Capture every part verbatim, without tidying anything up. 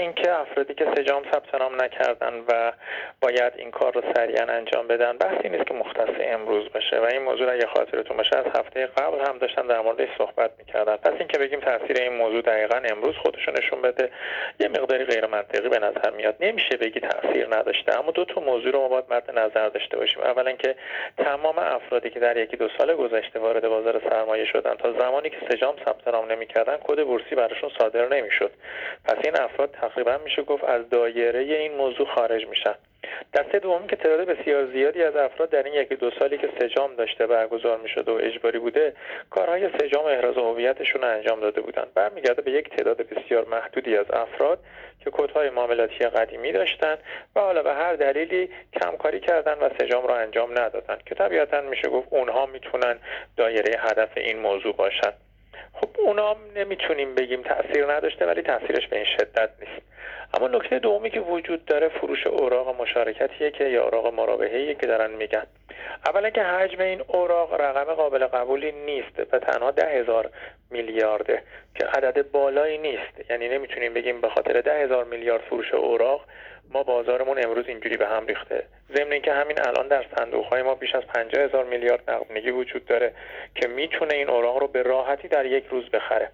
اینکه افرادی که سجام ثبت نام نکردن و باید این کار رو سریعا انجام بدن بحثی نیست که مختص امروز باشه و این موضوع اگه خاطرتون باشه از هفته قبل هم داشتن در موردش صحبت میکردن. پس اینکه بگیم تاثیر این موضوع دقیقاً امروز خودشو نشون بده یه مقداری غیر منطقی به نظر میاد. نمیشه بگی تاثیر نداشته، اما دو تا موضوع رو ما باید مد نظر داشته باشیم. اولا که تمام افرادی که در یکی دو سال گذشته وارد بازار سرمایه شدن تا زمانی که سجام ثبت نام نمیکردن کد بورسی براشون صادر نمیشد. پس این افراد تقریبا میشه گفت از دایره این موضوع خارج میشن. دسته دومی که تعداد بسیار زیادی از افراد در این یکی دو سالی که سجام داشته برگزار میشد و اجباری بوده کارهای سجام احراز هویتشون رو انجام داده بودن. برمیگرده به یک تعداد بسیار محدودی از افراد که کدهای معاملاتی قدیمی داشتن و حالا به هر دلیلی کمکاری کردن و سجام رو انجام ندادن که طبیعتا میشه گفت اونها میتونن دایره هدف این موضوع باشن. خب اونا نمیتونیم بگیم تأثیر نداشته، ولی تأثیرش به این شدت نیست. اما نکته دومی که وجود داره فروش اوراق مشارکتیه که یا اوراق مرابحه‌ایه که دارن میگن. اولا که حجم این اوراق رقم قابل قبولی نیست و تنها ده هزار میلیارده که عدد بالایی نیست. یعنی نمیتونیم بگیم به خاطر ده هزار میلیارد فروش اوراق ما بازارمون امروز اینجوری به هم ریخته. ضمن اینکه همین الان در صندوق‌های ما بیش از پنجاه هزار میلیارد نقدینگی وجود داره که میتونه این اوراق رو به راحتی در یک روز بخره.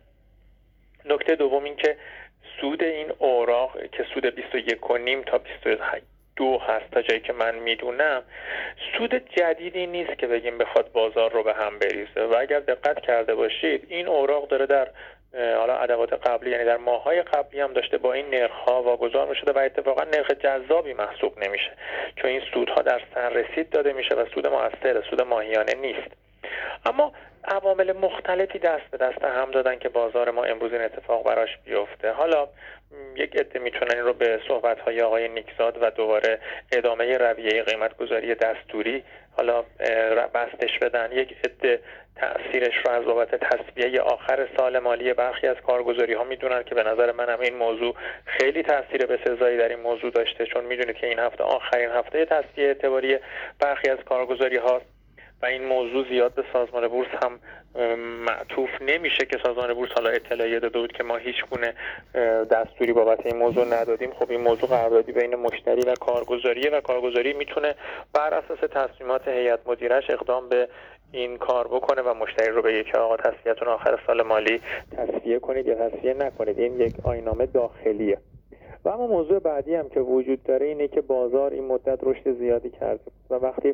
نکته دوم این که سود این اوراق که سود بیست و یک و نیم تا بیست و دو هست تا جایی که من میدونم، سود جدیدی نیست که بگیم بخواد بازار رو به هم بریزه و اگر دقت کرده باشید این اوراق داره در حالا ادوات قبلی یعنی در ماه‌های قبلی هم داشته با این نرخ‌ها واگذار می‌شده و اتفاقا نرخ جذابی محسوب نمیشه چون این سودها در سررسید داده میشه و سود مؤثر، سود ماهیانه نیست. اما عوامل مختلفی دست به دست هم دادن که بازار ما امروز این اتفاق براش بیفته. حالا یک عده میتونن این رو به صحبت‌های آقای نیکزاد و دوباره ادامه رویه قیمت‌گذاری دستوری حالا بستش بدن. یک عده تأثیرش رو از بابت تصفیه آخر سال مالی برخی از کارگزاری‌ها میدونن که به نظر من هم این موضوع خیلی تأثیر بسزایی در این موضوع داشته، چون میدونید که این هفته آخرین هفته تصفیه اعتباری برخی از کارگزاری‌هاست و این موضوع زیاد به سازمان بورس هم معطوف نمیشه که سازمان بورس حالا اطلاعیه داده بود که ما هیچ گونه دستوری بابت این موضوع ندادیم. خب این موضوع قراردادی بین مشتری و کارگزاریه و کارگزاری میتونه بر اساس تصمیمات هیئت مدیرش اقدام به این کار بکنه و مشتری رو به یک آقا تصفیه‌تون آخر سال مالی تصفیه کنید یا تصفیه نکنید. این یک آیین‌نامه داخلیه. و اما موضوع بعدی هم که وجود داره اینه که بازار این مدت رشد زیادی کرده و وقتی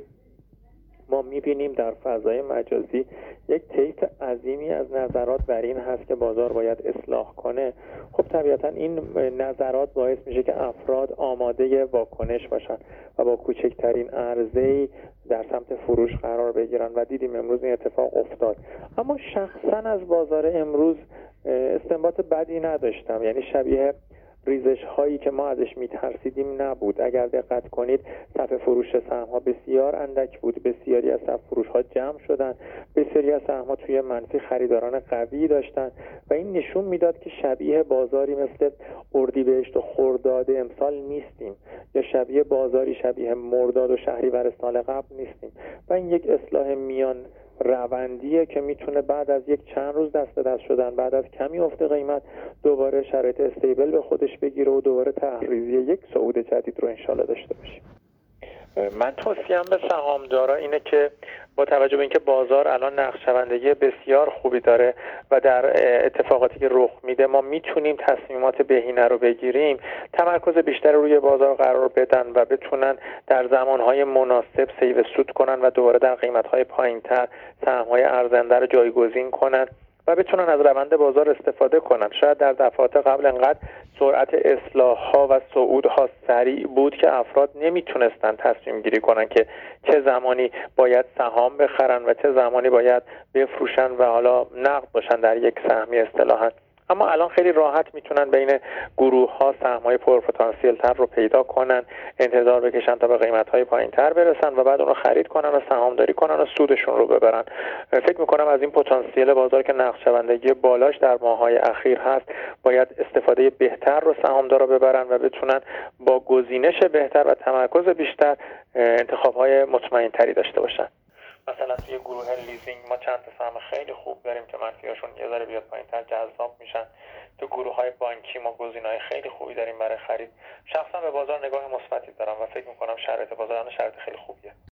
ما میبینیم در فضای مجازی یک طیف عظیمی از نظرات بر این هست که بازار باید اصلاح کنه، خب طبیعتا این نظرات باعث میشه که افراد آماده واکنش باشن و با کوچکترین عرضه‌ای در سمت فروش قرار بگیرن و دیدیم امروز این اتفاق افتاد. اما شخصا از بازار امروز استنباط بدی نداشتم، یعنی شبیه ریزش هایی که ما ازش میترسیدیم نبود. اگر دقت کنید صف فروش سهم ها بسیار اندک بود، بسیاری از صف فروش ها جمع شدن، بسیاری از سهم ها توی منفی خریداران قوی داشتن و این نشون میداد که شبیه بازاری مثل اردیبهشت و خرداد امسال نیستیم یا شبیه بازاری شبیه مرداد و شهریور سال قبل نیستیم و این یک اصلاح میان روندیه که میتونه بعد از یک چند روز دست به دست شدن، بعد از کمی افت قیمت، دوباره شرایط استیبل به خودش بگیره و دوباره تحریزی یک صعود جدید رو انشالله داشته باشیم. من توصیه‌ام به سهامدارا اینه که با توجه به اینکه بازار الان نقشه‌بندی بسیار خوبی داره و در اتفاقاتی که رخ میده ما میتونیم تصمیمات بهینه رو بگیریم، تمرکز بیشتر روی بازار قرار بدن و بتونن در زمانهای مناسب سیو سود کنن و دوباره در قیمت‌های پایین‌تر سهم‌های ارزنده رو جایگزین کنن و بتونن از روند بازار استفاده کنن. شاید در دفعات قبل انقدر سرعت اصلاح‌ها و صعودها سریع بود که افراد نمیتونستن تصمیم گیری کنن که چه زمانی باید سهام بخرن و چه زمانی باید بفروشن و حالا نقد باشن در یک سهمی اصطلاحاً. اما الان خیلی راحت میتونن بین گروه ها سهم‌های پرپتانسیل تر رو پیدا کنن، انتظار بکشن تا به قیمت‌های پایین‌تر برسن و بعد اون رو خرید کنن و سهامداری کنن و سودشون رو ببرن. فکر میکنم از این پتانسیل بازار که نقشه‌بندی بالاش در ماه‌های اخیر هست باید استفاده بهتر رو سهامدارا ببرن و بتونن با گزینش بهتر و تمرکز بیشتر انتخاب‌های مطمئن‌تری داشته باشن. مثلا توی گروه لیزینگ ما چند تا سهم خیلی خوب داریم که منفیاشون یه ذره بیاد پایین‌تر جذاب میشن. تو گروه‌های بانکی ما گزینه‌های خیلی خوبی داریم برای خرید. شخصا به بازار نگاه مثبتی دارم و فکر می‌کنم شرایط بازار شرایط خیلی خوبیه.